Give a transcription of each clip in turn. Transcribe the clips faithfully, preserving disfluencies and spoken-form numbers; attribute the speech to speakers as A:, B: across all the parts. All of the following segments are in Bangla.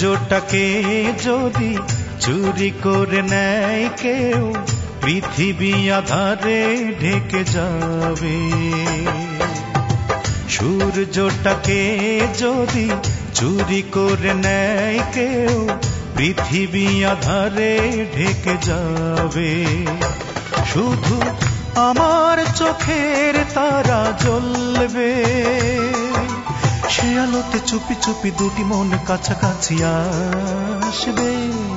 A: সূর্যটাকে যদি চুরি করে নেয় কেউ, পৃথিবী আধারে ঢেকে যাবে। সূর্যটাকে যদি চুরি করে নেয় কেউ, পৃথিবী আধারে ঢেকে যাবে। শুধু আমার চোখের তারা জ্বলবে, সে আলোতে চুপি চুপি দুটি মন কাছাকাছি আসবে।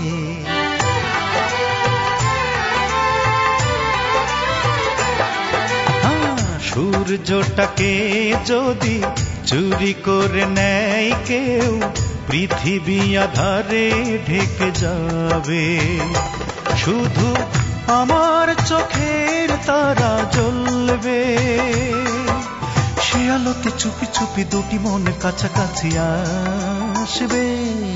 A: সূর্যটাকে যদি চুরি করে নেয় কেউ, পৃথিবী আধারে ঢেকে যাবে। শুধু আমার চোখের তারা জ্বলবে, সে আলোতে চুপি চুপি দুটি মন কাছাকাছি আসবে।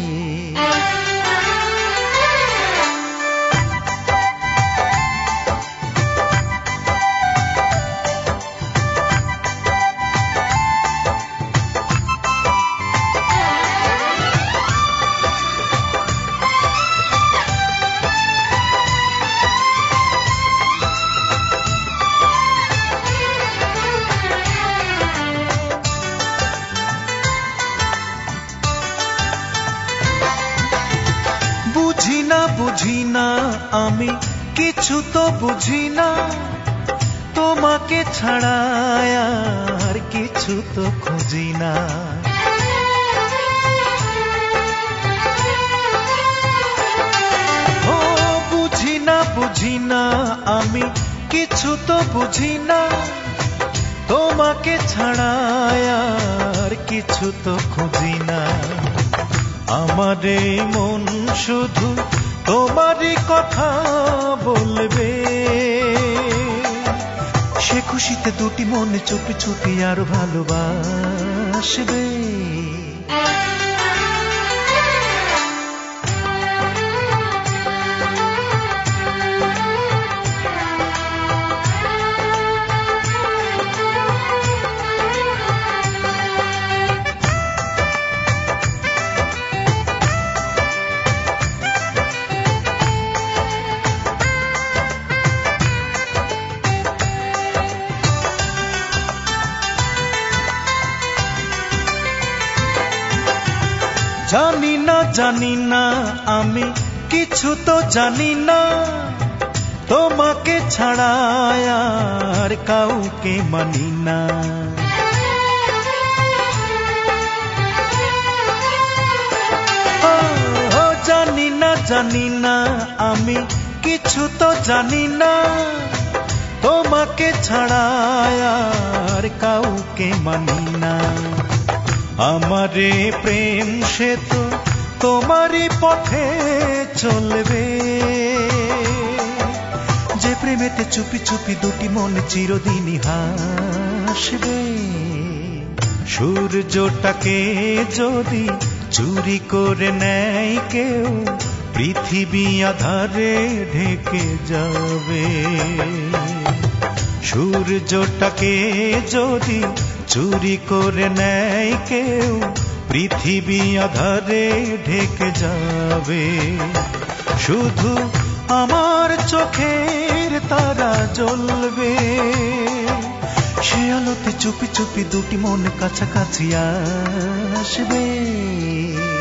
A: বুঝি না বুঝি না আমি কিছু তো বুঝি না, তোমাকে ছাড়া আর কিছু তো খুঁজি না। ও বুঝি না বুঝি না আমি কিছু তো বুঝি না, তোমাকে ছাড়া আর কিছু তো খুঁজি না। আমার এই মন শুধু তোমারই কথা বলবে, সে খুশিতে দুটি মন চুপি চুপি আরো ভালোবাসবে। জানি না জানি না আমি কিছু তো জানি না, তোমাকে ছাড়া আর কাউকে মানি না। ও জানি না জানি না আমি কিছু তো জানি না, তোমাকে ছাড়া আর কাউকে মানি না। আমারে প্রেম সে তো তোমারই পথে চলবে, যে প্রেমেতে চুপি চুপি দুটি মন চিরদিনই হাসবে। সূর্যটাকে যদি চুরি করে নেয় কেউ, পৃথিবী আধারে ঢেকে যাবে। সূর্যটাকে যদি চুরি করে নেয় কেউ, পৃথিবী আধারে ঢেকে যাবে। শুধু আমার চোখের তারা জ্বলবে, সে আলোতে চুপি চুপি দুটি মন কাছাকাছি আসবে।